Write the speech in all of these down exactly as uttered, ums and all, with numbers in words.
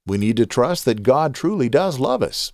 We need to trust that God truly does love us.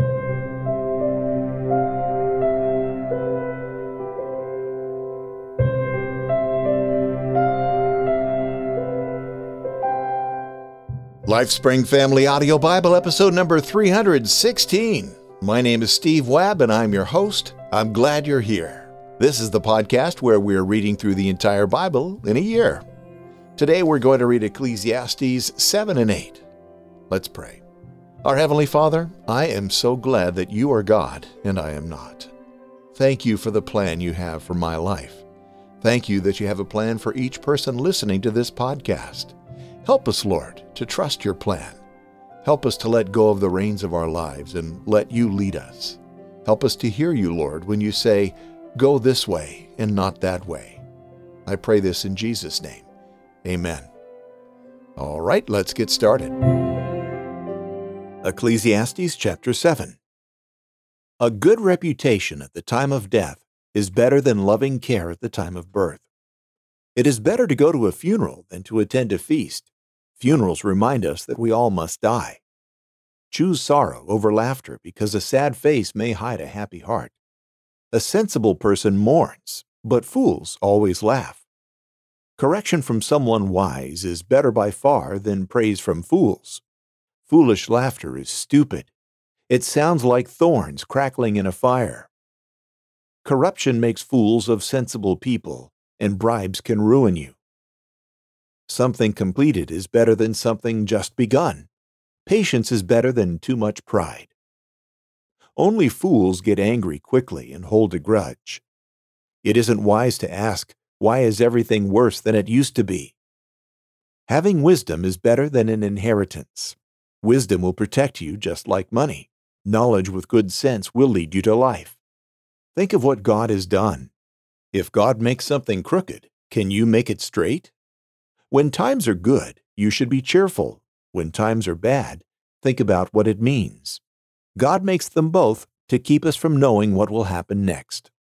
LifeSpring Family Audio Bible, episode number three hundred sixteen. My name is Steve Webb, and I'm your host. I'm glad you're here. This is the podcast where we're reading through the entire Bible in a year. Today we're going to read Ecclesiastes seven and eight. Let's pray. Our Heavenly Father, I am so glad that you are God and I am not. Thank you for the plan you have for my life. Thank you that you have a plan for each person listening to this podcast. Help us, Lord, to trust your plan. Help us to let go of the reins of our lives and let you lead us. Help us to hear you, Lord, when you say, go this way and not that way. I pray this in Jesus' name. Amen. All right, let's get started. Ecclesiastes chapter seven. A good reputation at the time of death is better than loving care at the time of birth. It is better to go to a funeral than to attend a feast. Funerals remind us that we all must die. Choose sorrow over laughter, because a sad face may hide a happy heart. A sensible person mourns, but fools always laugh. Correction from someone wise is better by far than praise from fools. Foolish laughter is stupid. It sounds like thorns crackling in a fire. Corruption makes fools of sensible people, and bribes can ruin you. Something completed is better than something just begun. Patience is better than too much pride. Only fools get angry quickly and hold a grudge. It isn't wise to ask, why is everything worse than it used to be? Having wisdom is better than an inheritance. Wisdom will protect you just like money. Knowledge with good sense will lead you to life. Think of what God has done. If God makes something crooked, can you make it straight? When times are good, you should be cheerful. When times are bad, think about what it means. God makes them both to keep us from knowing what will happen next.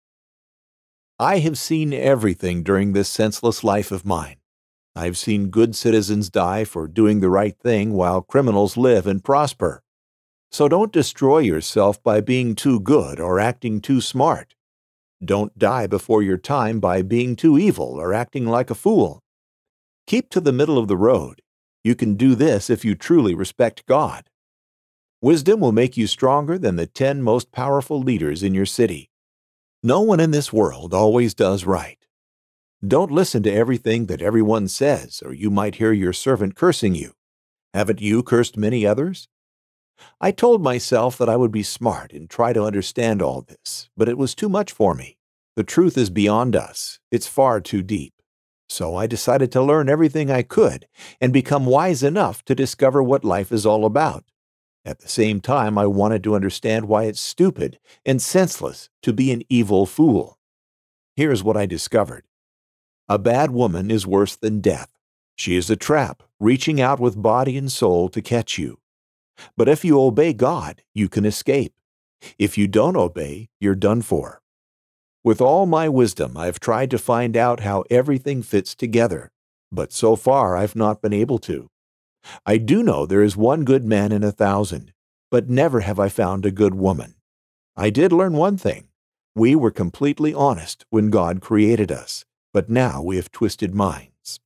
I have seen everything during this senseless life of mine. I've seen good citizens die for doing the right thing while criminals live and prosper. So don't destroy yourself by being too good or acting too smart. Don't die before your time by being too evil or acting like a fool. Keep to the middle of the road. You can do this if you truly respect God. Wisdom will make you stronger than the ten most powerful leaders in your city. No one in this world always does right. Don't listen to everything that everyone says, or you might hear your servant cursing you. Haven't you cursed many others? I told myself that I would be smart and try to understand all this, but it was too much for me. The truth is beyond us. It's far too deep. So I decided to learn everything I could and become wise enough to discover what life is all about. At the same time, I wanted to understand why it's stupid and senseless to be an evil fool. Here's what I discovered. A bad woman is worse than death. She is a trap, reaching out with body and soul to catch you. But if you obey God, you can escape. If you don't obey, you're done for. With all my wisdom, I've tried to find out how everything fits together, but so far I've not been able to. I do know there is one good man in a thousand, but never have I found a good woman. I did learn one thing. We were completely honest when God created us, but now we have twisted minds.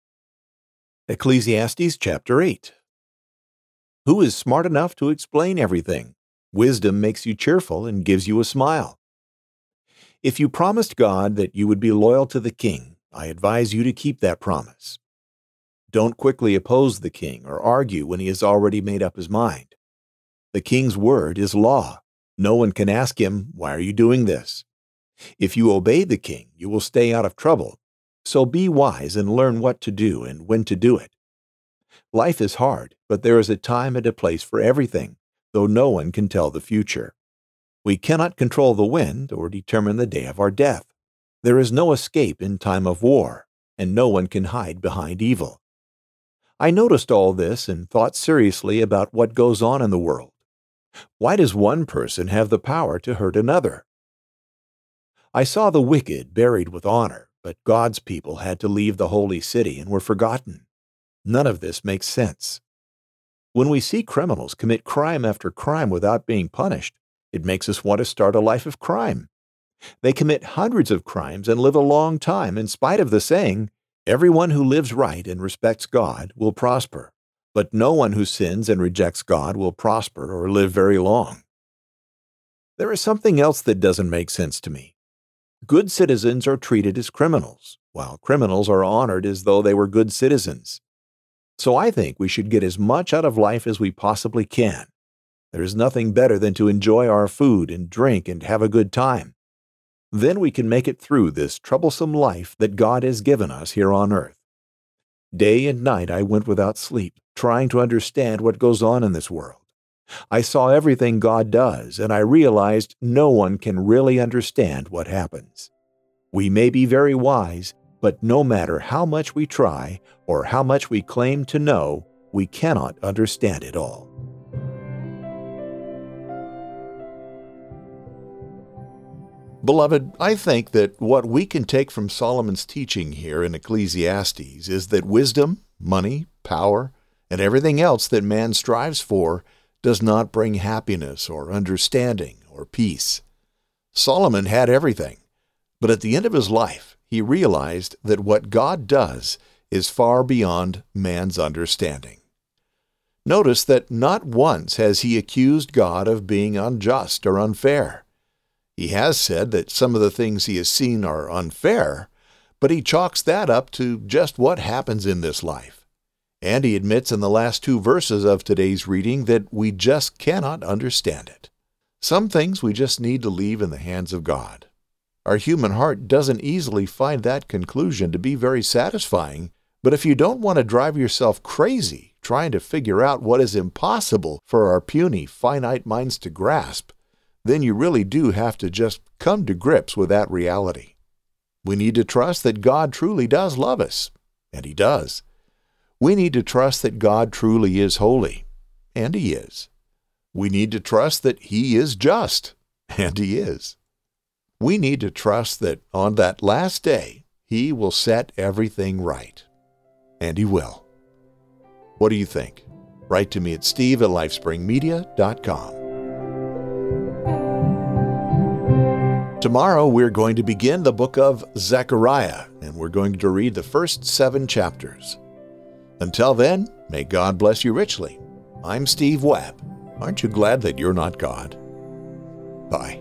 Ecclesiastes chapter eight. Who is smart enough to explain everything? Wisdom makes you cheerful and gives you a smile. If you promised God that you would be loyal to the king, I advise you to keep that promise. Don't quickly oppose the king or argue when he has already made up his mind. The king's word is law. No one can ask him, why are you doing this? If you obey the king, you will stay out of trouble. So be wise and learn what to do and when to do it. Life is hard, but there is a time and a place for everything, though no one can tell the future. We cannot control the wind or determine the day of our death. There is no escape in time of war, and no one can hide behind evil. I noticed all this and thought seriously about what goes on in the world. Why does one person have the power to hurt another? I saw the wicked buried with honor, but God's people had to leave the holy city and were forgotten. None of this makes sense. When we see criminals commit crime after crime without being punished, it makes us want to start a life of crime. They commit hundreds of crimes and live a long time in spite of the saying, "Everyone who lives right and respects God will prosper, but no one who sins and rejects God will prosper or live very long." There is something else that doesn't make sense to me. Good citizens are treated as criminals, while criminals are honored as though they were good citizens. So I think we should get as much out of life as we possibly can. There is nothing better than to enjoy our food and drink and have a good time. Then we can make it through this troublesome life that God has given us here on earth. Day and night I went without sleep, trying to understand what goes on in this world. I saw everything God does, and I realized no one can really understand what happens. We may be very wise, but no matter how much we try or how much we claim to know, we cannot understand it all. Beloved, I think that what we can take from Solomon's teaching here in Ecclesiastes is that wisdom, money, power, and everything else that man strives for does not bring happiness or understanding or peace. Solomon had everything, but at the end of his life, he realized that what God does is far beyond man's understanding. Notice that not once has he accused God of being unjust or unfair. He has said that some of the things he has seen are unfair, but he chalks that up to just what happens in this life. And he admits in the last two verses of today's reading that we just cannot understand it. Some things we just need to leave in the hands of God. Our human heart doesn't easily find that conclusion to be very satisfying, but if you don't want to drive yourself crazy trying to figure out what is impossible for our puny, finite minds to grasp, then you really do have to just come to grips with that reality. We need to trust that God truly does love us, and He does. We need to trust that God truly is holy, and He is. We need to trust that He is just, and He is. We need to trust that on that last day, He will set everything right, and He will. What do you think? Write to me at steve at lifespring media dot com. Tomorrow we're going to begin the book of Zechariah, and we're going to read the first seven chapters. Until then, may God bless you richly. I'm Steve Webb. Aren't you glad that you're not God? Bye.